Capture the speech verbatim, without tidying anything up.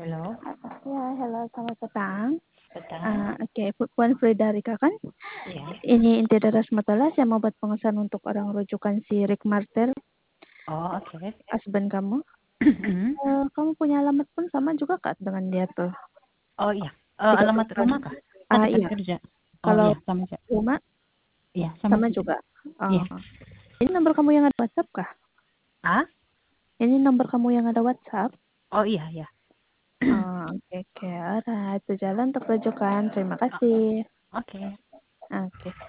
Halo. Ya, halo, selamat petang. Petang. Ah, oke, Pu Puan Fridarika kan? Iya. Ini inti dari Rasmatalah, saya mau buat pengesahan untuk orang rujukan si Rick Martel, Oh, oke. husband kamu. Mhm. Eee, kamu punya alamat pun sama juga Kak dengan dia tuh? Oh iya, eee, tiga alamat Token. rumah kah? Kan Ah, dekat iya. kerja. Oh Kalau iya, sama aja. rumah Iya, sama sama juga. juga? Iya. Oh. Ini nomor kamu yang ada WhatsApp kah? Ah? Ini nomor kamu yang ada WhatsApp? Oh, iya iya. Oh, oke oke, alright, sejalan untuk rujukan, terima O kasih. oke. Oke.